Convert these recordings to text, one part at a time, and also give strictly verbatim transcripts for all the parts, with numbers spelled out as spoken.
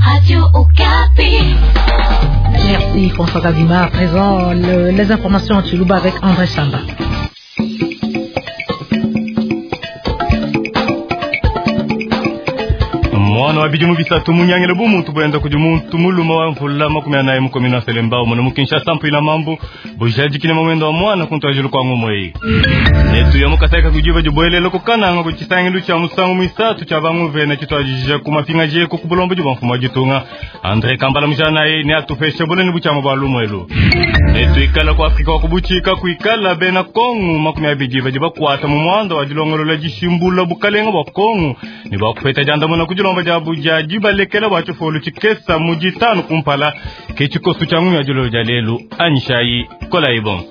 Radio Okapi. Merci François Gazima. À présent, le, les informations en Chilouba avec André Samba. Mwana wabijumu bisatu munyangele bumu tubenda kujumuntu muluma wa mfula makumi anaye mukomina selembao mwana mukinsha sampu ina mambu bujaji kine mwendo wa mwana kuntu ajulu kwa ngumwe netu ya mukasaka kujiva juboele loko kana nga kuchisangilu cha musangu misatu cha bangu vena chito ajija kumapinga je kukubulombo juba mfumo jitunga Andre Kambala mjana ye ni atufesha bole ni bucha mabalu mwelu netu ikala kwa Afrika wakubuchika kuikala bena Kongo makumi abijiva jiba kuata mumwanda wajilongolo la jishimbula bukalenga wa Kongo ni bakupeta janda mwana kujulomba jabu jaji balekela wacho folu chikesa mujitanu kumpala kechikosu changu ya julo jalelu anyishayi kola ibon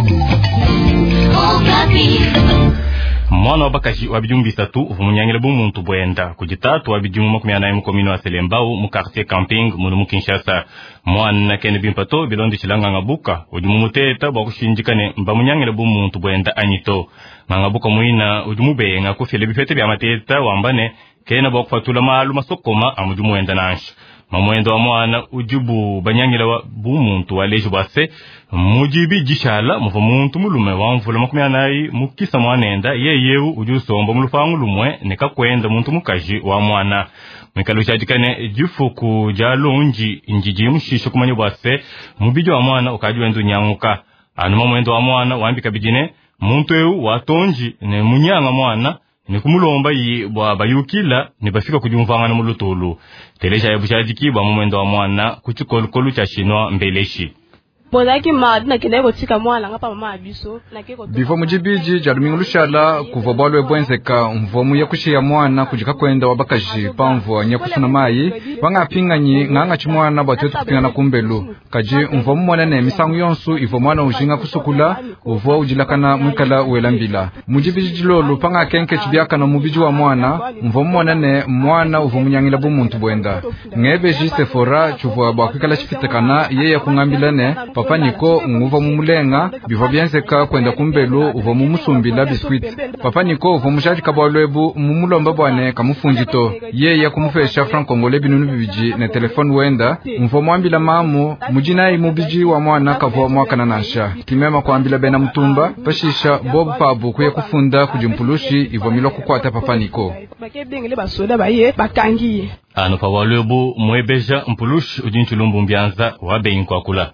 mwana wabakashi wabijumbi bisatu umunyangile bumuntu bwenda kujitatu wabijumu makumi anaye mukomino wa selembao mu quartier camping munu mukinshasa mwana kene bimpato bilondi chilanga ngabuka ujumu muteta bakushinjikane mba munyangile bumuntu bwenda anyito ngabuka muina ujumu benga kufile bifete bya mateta wambane kena bakufatula malu masokoma amujumu wenda nansha mamwendo wa mwana ujubu banyangila wa bumuntu waleji bwase mujibi jishala mufu muntu mulume wamvula makumi anayi mukisa mwanenda yeyewu ujusomba mulufangu lumwe nika kwenda muntu mukaji wa mwana mwikalusha jikane jufuku jalonji njiji mushisho kumanyo bwase mubiji wa mwana ukajuendu nyanguka anu mamwendo wa mwana wambika bijine muntu ewu watonji ne munyanga mwana ni kumulomba yi bwa bayukila ni bafika kujumvanga na mulutulu telesha yabushajiki bwa momendo wa mwana kuchikolukolu cha shinwa mbeleshi Bodaki madina kineko tika mwana ngapa mama abiso nakeko bifo mujibiji jalumingu lushala kuva bwalwe bwenzeka mvomu ya kushia mwana kujika kwenda wabakaji pamvo nyakufuna mai wanga pinganyi nganga chimwana bwatwetu kupingana kumbelu kaji mvomu mwana ne misangu yonsu ivo mwana ujinga kusukula uvo ujilakana mwikala uelambila mujibiji jilolu panga kenke chibiaka na mubiji wa mwana mvomu mwana ne mwana uvo munyangila bumuntu bwenda ngebe jiste fora chuvo bwakwikala chifitekana yeye kungambila ne papa niko nguva mumulenga bivo byenzeka kwenda kumbelu uvo mumusumbila biskuit papa niko uvo mushaji kabwalwebu mumulomba bwane kamufunjito yeye kumufesha franc congolais binunu bibiji na telefone wenda mvo mwambila mamu mujina imubiji wa mwana kavo mwaka na nasha kimema kwambila bena mtumba pashisha bobu pabu kuye kufunda kujimpulushi ivo milo kukwata papa niko bakebengele basoda baye bakangiye anu pa walwebu mwebeja mpulushi ujinchulumbu mbyanza wabe kwa kula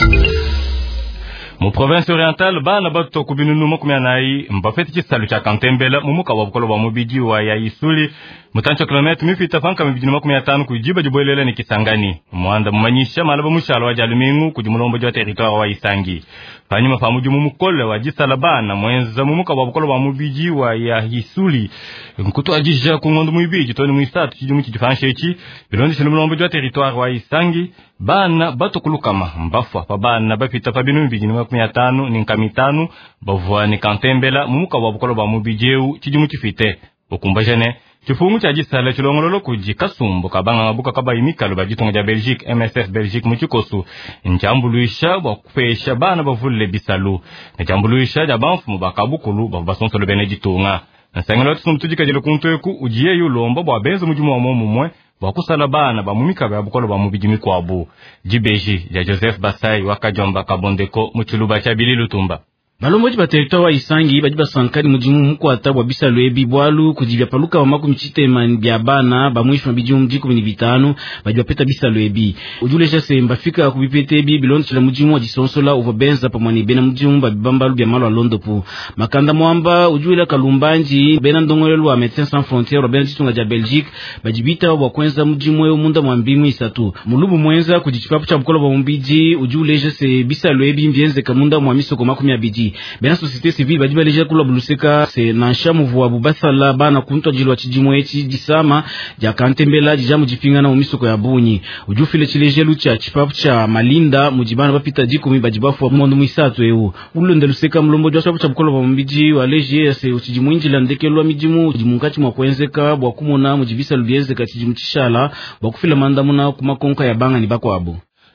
mu province orientale bana bato kubinunu makumi anayi mbafeti chisalu cha Kantembela mumuka wabukolo wa mubiji wa ya Isuli mutancho kilometri mifita fanka mibijinu makumi atanu kujiba jiboelela ni Kisangani mwanda mumanyisha malaba mushalo wa jalumingu kujumulombo jwa territoire wa Isangi panyuma pa mujumu mukole wa jisala bana mwenza mumuka wabukolo wa mubiji wa ya Isuli mkutu ajija kungondu mwibiji toni mwistatu chijumu chijifanshe ichi bilondi sinumulombo jwa territoire wa Isangi bana bato kulukama mbafa pa bana bapita pa binu mbijinu makumi atanu ni nkamitanu bavua ni Kantembela mumuka wabukolo wa mubijeu chijumu chifite ukumbajane chifungu cha jisala chilongololo kuji kasumbo kabanga ngabuka kaba imikalo bajitonga ja Belgique M S F Belgique muchikosu njambuluisha bakufesha bana bavulle bisalu njambuluisha ja banfu mubakabukulu babasonsolo benejitunga nsangelo tsumtujika jelo kunteku ujiye yulombo bwa benzo mujumu wa momumwe wakusala bana bamumika babukolo bamubijimi kwabu jibeji ja Joseph Basai wakajomba kabondeko muchuluba cha Bililu Tumba balomboji ba territoire wa Isangi bajiba sankani mujimu mukwata bwa bisalo ebi bwalu kujibya paluka wa makumi chitema bya bana bamwishu mabijumu mjiko mini bitanu bajiba peta bisalo ebi ujule jase mbafika kubipete ebi bilondi chila mujimu wa jisonsola uvo benza pa mwani bena mujimu babibambalu bya malo wa londopu makanda mwamba ujule kalumbanji bena ndongolelu wa Médecins Sans Frontières wa bena jitunga ja Belgique bajibita wa kwenza mujimu weo munda mwambingu isatu mulubu mwenza kujichipapu cha bukolo wa mbiji ujule jase bisalo ebi mbienze kamunda mwamiso kwa makumi abiji bena société civile bajiba leja kula buluseka se nansha muvu wa bubathala bana kuntwa jilwa chijimwe echi jisama ja Kantembela jijamu jipinga na umisoko ya bunyi ujufile chileje lucha chipapu cha Malinda mujibana bapita jiko mibajibafu wa mundu mwisatu ewu ulonde luseka mlombo jwa cha bukolo wa mbiji wa leje ya se uchijimwe njila ndekelwa mijimu jimungachi mwa kwenzeka bwa kumona mujibisa lubieze kachijimu chishala bwa kufila mandamuna kumakonka ya banga ni bako abu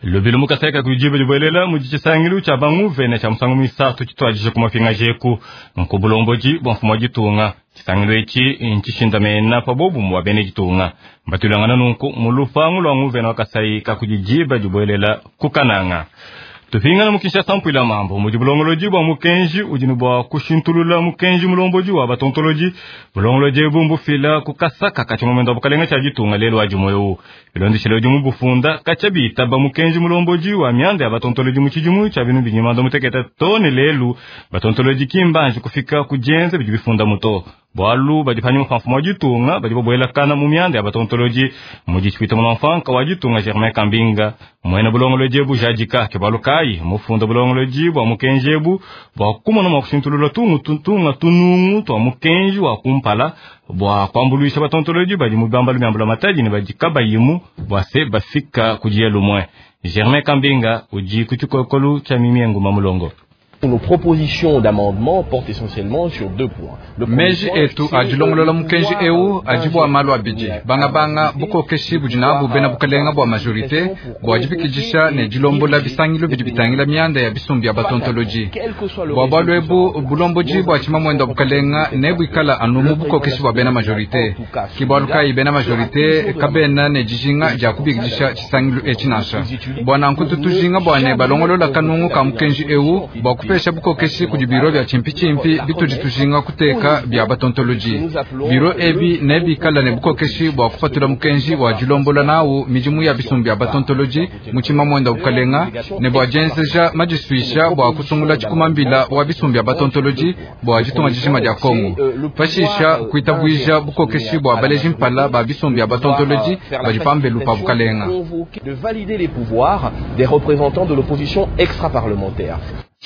Lobilo mukaseka kujiba jibolela mujichisangilu cha banguve na cha musangu misatu chitwajishe kumafinga jeku nkubulomboji bwamfumo jitunga chisangilu echi inchishinda mena pabobu mwabene jitunga mbatulangana nunku mulufangu lwa nguve na wakasai kakujijiba jibolela kukananga. Tupingana mukisha sampula mambo mujibulongoloji bwa mukenji ujinubwa kushintulula mukenji mulomboji wa batontoloji bulongoloji bumbu fila kukasaka kachimomendo bukalenga cha jitunga lelo ajimoyo bilondi shilo jumu bufunda kachabita ba mukenji mulomboji wa myande ya batontoloji muchijumu cha binu binyimando muteketa tone lelu batontoloji kimbanji kufika kujenze bijibifunda muto bwalu bajifanyi mfanfumo jitunga bajiboboela kana mumyande ya batontoloji mujichipita mwanfanka wa jitunga Germain Kambinga mwena bulongoloji bu jajika kebalukai mufunda bulongoloji bwa mukenjebu bwa kumona makushintulula tungu tunga tunungu twa mukenji wa kumpala bwa kwambuluisha batontoloji bajimubambalu myambula mataji ni bajikaba yimu bwa se bafika kujielu mwe. Germain Kambinga uji kuchukokolu cha mimiengu mamulongo. Nos propositions d'amendement portent essentiellement sur deux points. Meji etu ajilongolola mukenji eu ajibwa malu abiji banga banga buko keshi bujinabu bena bukalenga bwa majorite bwa jibikijisha ne jilombola bisangilo bijibitangila mianda ya bisumbi ya batontoloji bwa balwebu bulomboji bwa chimamwenda bukalenga ne bwikala anumu buko keshi bwa bena majorite kibaluka ibena majorite kabena ne jijinga jakubikijisha chisangilo echinasha bwana nkutu tujinga bwane balongolola kanungu ka mukenji eu bwa pesha buko keshi kujibiro bya chimpi chimpi bitujitujinga kuteka bya batontoloji biro ebi nebi kala ne buko keshi bwa kufatula mukenji wa julombola nawo mijimu ya bisumbi ya batontoloji muchima mwenda ukalenga ne bwa jenseja majiswisha bwa kusungula chikumambila wa bisumbi ya batontoloji bwa jitunga jishima ja Kongo fashisha kuitabwija buko keshi bwa baleji mpala ba bisumbi ya batontoloji bajipambe lupa bukalenga de valider les pouvoirs des représentants de l'opposition extra-parlementaire.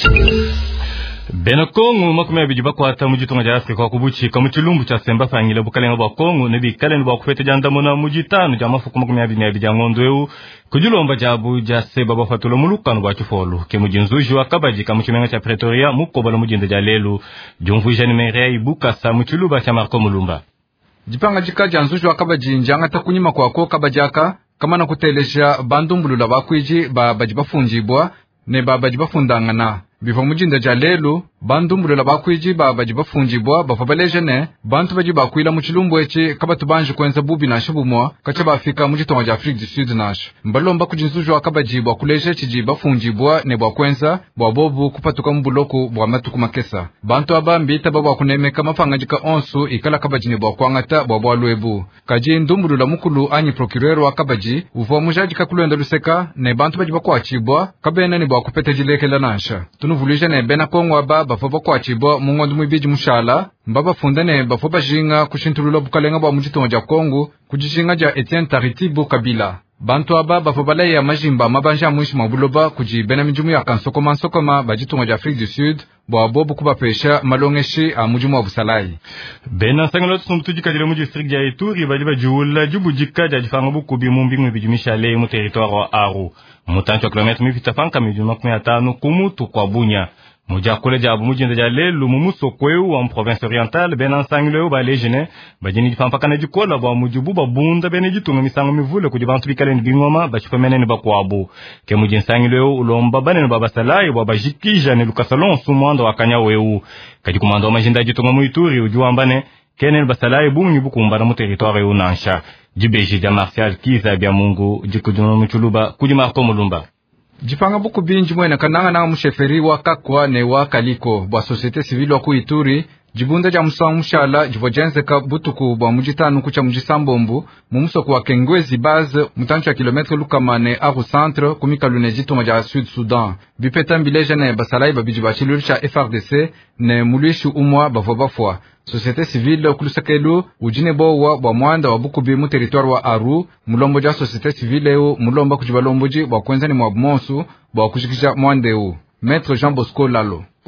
Bena Kongo makume bijiba kwata mujitunga ja Afrika wa kubuchika muchilumbu cha semba fangile bukalenga bwa Kongo nebi kalen bwa kufete jandamona mujitanu ja mafuku makume abini ya bija ngondweu kujulomba jabu ja seba bafatulo mulukanu bwa chifolu ke mujinzuji wa kabaji kamuchimenga cha Pretoria mukoba la mujinde ja lelu jumvuja ni merea ibuka sa muchiluba cha Marco Mulumba jipanga jikaja nzuji wa kabaji njanga takunyima kwa ko kabajaka kama na kutelesha bandumbulula bakwiji ba bajibafunjibwa ne baba jibafundangana biva mujinda ja lelu bandumbulula bakwiji baba jibafunjibwa bafabaleje ne bantu baji bakwila muchilumbu echi kabatu banji kwenza bubi na shibumwa kacha bafika mujitonga ja Afrique du Sud nash mbalomba kujinzuju akabaji bwa kuleje chiji bafunjibwa ne bwa kwenza bwa bobu kupatuka mbuloko bwa matuku makesa bantu aba mbita baba kunemeka mafangajika onsu ikala kabaji ne bwa kwangata bwa bwa lwebu kaji ndumbulula mukulu anyi procureur wa kabaji uvo mujaji kakulenda luseka ne bantu baji bakwachibwa kabena ne bwa kupete jilekela nasha tunuvulije ne bena Kongo aba bafo kwachibwa mungondu mwibiji mushala mbaba fundane bafo bajinga kushintulula bukalenga bwa mujitonga ja Kongo kujishinga ja Etienne Taritibu Kabila bantu aba bafo balaya ya majimba mabanja mwishi mabuloba kujibena mijumu ya kansokoma nsokoma bajitonga ja Afrique du Sud bwa bobu kubapesha malongeshi a mujimu wa busalai bena sangalo tsumtuji kadile muji district ya Ituri baliba juula jubujika ja jifanga bukubi mumbingu bijumisha le mu territoire wa Aru mutancho wa kilometre mifitafanka mijumu kumi na tano kumutu kwa Bunya muja kule jabu mujinda ja lelu mumuso kweu wa province orientale bena nsangileo ba lejene bajini jifampaka na jikola bwa mujubu babunda bene jitunga misango mivule kujibantu bikale ni bingoma bachifamene ni bakwabu ke mujin sangileo ulomba bane ni babasalai bwa bajikija ni lukasalon sumwanda wakanya weu kaji kumanda wa majinda jitunga muituri ujuambane kene ni basalai bungi bukumba na mu territoire eu nansha jibeji ja Martial Kiza bya Mungu jikujuna mchuluba kujimarko mulumba jipanga buku binji mwena kananga na msheferi wa kakwa ne wa kaliko bwa societe civile wa kuituri jibunda ja musa mushala jivojenze ka butuku bwa mujitanu kucha mujisambombu mumuso kwa kengwezi base mutancho ya kilometre lukamane aru centre kumika lunejitonga ja Sud Sudan bipeta mbileja ne basalai babiji bachilulisha F R D C ne mulishi umwa bavobafwa societe civile kulusekelu ujine bowa bwa mwanda wa bukubi mu territoire wa Aru mulombo ja societe civile eu mulomba kujibalomboji bwa kwenza ni mwabumonsu bwa kushikisha mwandeu Maître Jean Bosco Lalo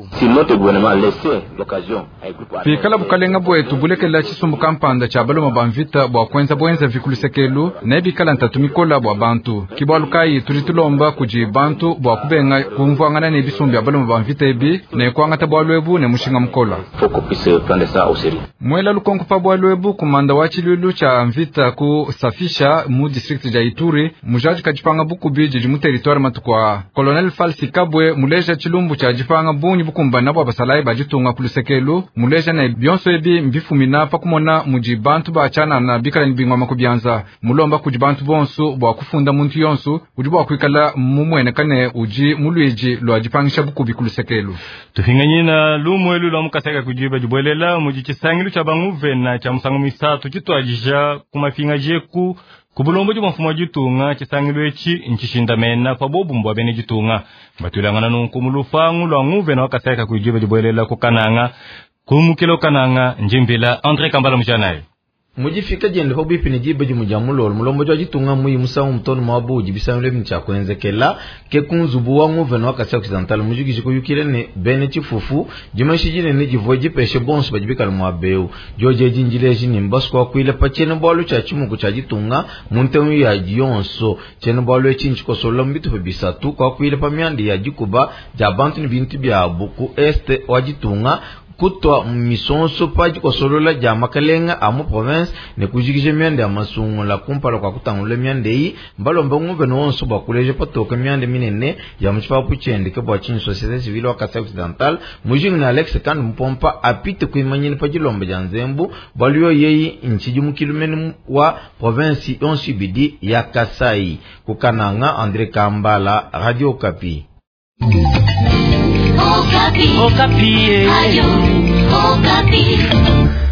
Si notre gouvernement laissait l'occasion fikala bukalenga bwetu bulekela chisumbu kampanda cha baloma bamvita bwa kwenza bwenza vikulusekelu na bikala ntatumikola bwa bantu kibwalukai turitulomba kuji bantu bwa kubenga kumvwangana ne bisumbi baloma bamvita ebi ne kwangata bwa lwebu ne mushinga mkola faut puisse prendre ça au sérieux. Mwela lukongo pa bwa lwebu kumanda wa chilulu cha mvita ku safisha mu district ja Ituri mujaji kajipanga buku biji mu territoire matukwa Colonel Falsi Kabwe muleja chilumbu cha jipanga bunyi bukumba nabo abasalai bajitunga kulusekelu muleja na byonso ebi mbifumina pakumona muji bantu bachana na bikala nibingwa makubyanza mulomba kuji bantu bonso bwa kufunda muntu yonso uji bwa kwikala mumwene kane uji mulweji lwa jipangisha buku bikulusekelu tufinganyina lumwelu lwa mukaseka kujiba jibwelela muji chisangilu cha banguve na cha musangu misatu chitwajija kumafinga jeku kubulombo juma mfumo jitunga chisangilu echi inchishinda mena pa bobu mbwa bene jitunga batulangana nunku mulufangu lwa nguve na wakaseka kujiba jibwelela kukananga kumukilo kananga njimbila Andre Kambala mchanaye mujifika jende ho bipini jibe jumujamulo mulombo jwa jitunga muyi musangu mtono mabu jibisanule mcha kwenzekela ke kunzubu wa nguve na wakasi occidental mujigi ko yukire ne bene chifufu jimashijine ne jivoji peshe bonso bajibika mwabeu joje jinjile jini mbasko kwile pachene bolu cha chimuku cha jitunga muntemu ya jionso chene bolu echinchi ko solo mbitu bisatu kwa kwile pamyandi ya jikuba jabantu ni bintu bya buku este wa jitunga kutwa misonso paji kosolola ja makalenga amu province ne kujigije myande amasungu la kumpala kwa kutangula myande yi mbalomba nguve no onso bakuleje patoka myande minene ya mchipa puchende ke bwa chin société civile wa Kasai Occidental mujing na Alex kan mpompa apite kuimanyini paji lomba janzembu balio yeyi inchiji mukilumeni wa province onsi bidi ya Kasai kukananga Andre Kambala Radio Okapi. Okapi. Okapi. Ayo. Okapi.